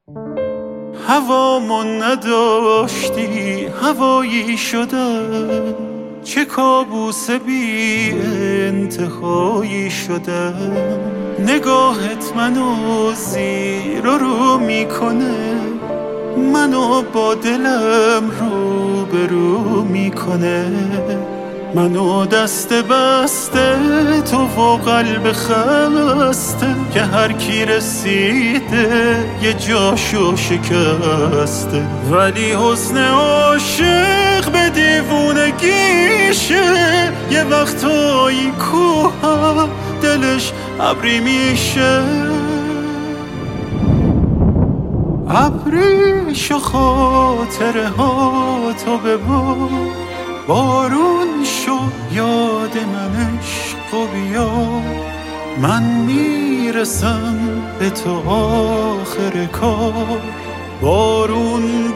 هوامون نداشتی هوایی شدم، چه کابوس بی انتهایی شدم. نگاهت منو زیر و رو میکنه، منو با دلم روبرو میکنه. منو دست بسته تو و قلب خسته، که هر کی رسیده یه جاشو شکسته. ولی حسن عاشق به دیوونگیشه، یه وقتایی کوه دلش ابری میشه. ابریش و خاطره ها تو ببار، بارون شو یاد من عشق و بیا. من میرسم به تو آخر کار، بارون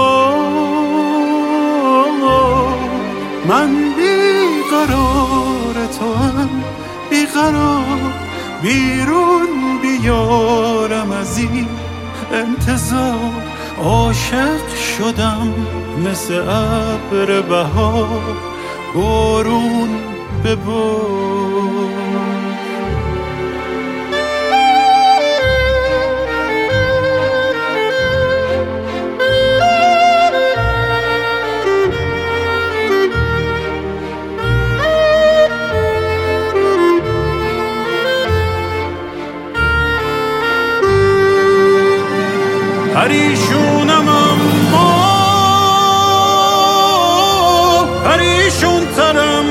ببار. من بیقرار تو هم بیقرار، بیرون بیارم از این انتظار. عاشق شدم مثل ابر بهار، بارون ببار. پریشونم اما پریشون ترم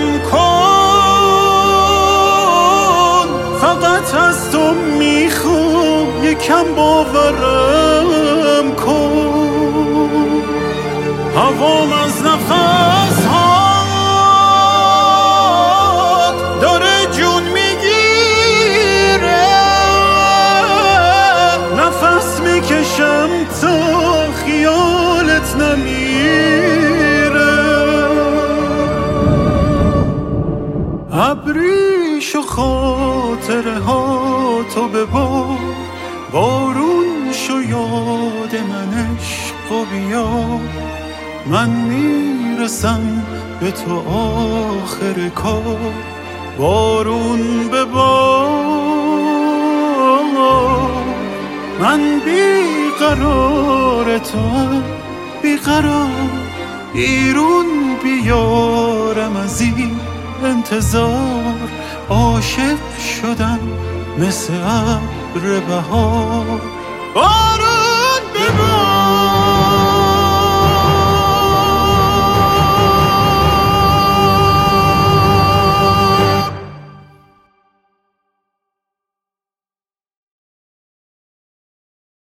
کن، فقط از تو میخوام یکم باورم کن. هوام از نفس هات داره جون میگیره، نفس میکشم تا خیالت نمیره. ابریش و خاطره ها تو ببار، بارون شو یاد من عشق و بیا. من میرسم به تو آخر کار، بارون ببار. من بیقرار توام بیقرار، بیرون بیارم از این انتظار. عاشق شدم مثل ابر بهار،